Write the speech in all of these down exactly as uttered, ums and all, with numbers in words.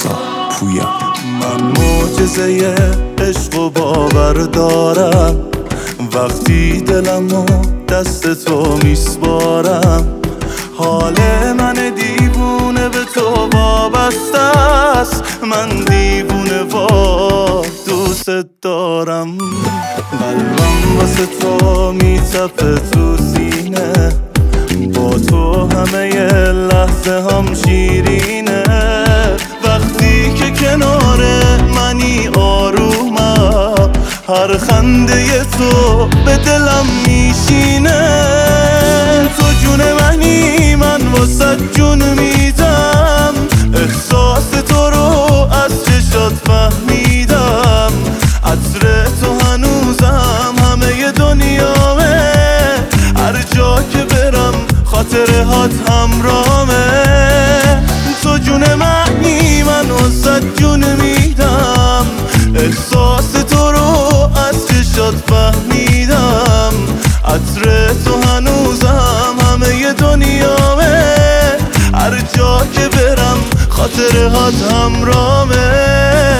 پارسا پویا. من معجزه عشق و باور دارم، وقتی دلمو دست تو میسپارم. حال من دیوونه به تو وابسته است، من دیوونه و دوست دارم. قلبم واسه تو میتپه تو سینه، با تو همه لحظه هم شیرینه. وقتی که کنار منی آرومم، هر خنده تو به دلم میشینه. تو جون منی، من واسه جون میدم، احساس تو رو از چشات فهمیدم. عطر تو هنوزم همه دنیامه، هر جا که برم خاطرهات همرامه. تو جون منی، من واسه جون میدم، احساس تو رو از چشات فهمیدم. عطر تو هنوزم همه دنیامه، هر جا که برم خاطرهات همرامه.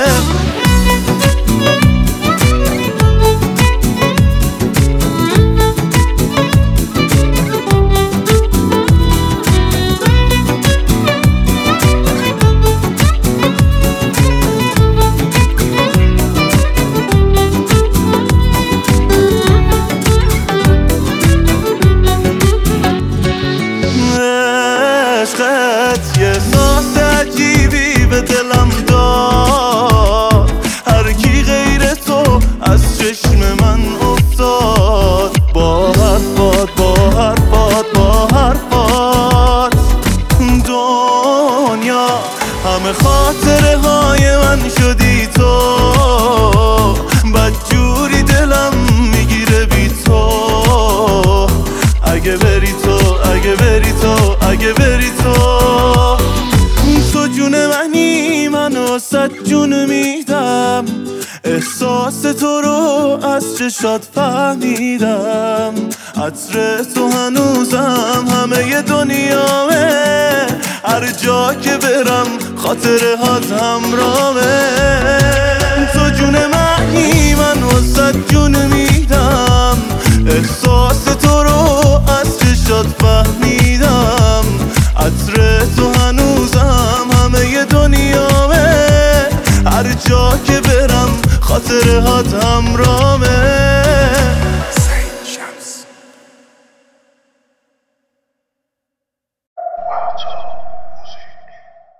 عشقت یه احساس عجیبی به دلم داد، هر کی غیر تو از چشم من افتاد. با حرفات با حرفات با حرفات دنیا همه خاطره های من شدی تو. بدجوری دلم میگیره بی تو، اگه بری تو اگه بری تو اگه بری تو. تو جون منی، من واسه جون میدم، احساس تو رو از چشات فهمیدم. عطر تو هنوزم همه دنیامه، هر جا که برم خاطرهات همرامه. تو جون منی، من واسه جون میدم، احساس تو رو از چشات فهمیدم. عطر تو هنوزم همه دنیامه، هر جا که برم خاطرهات همرامه.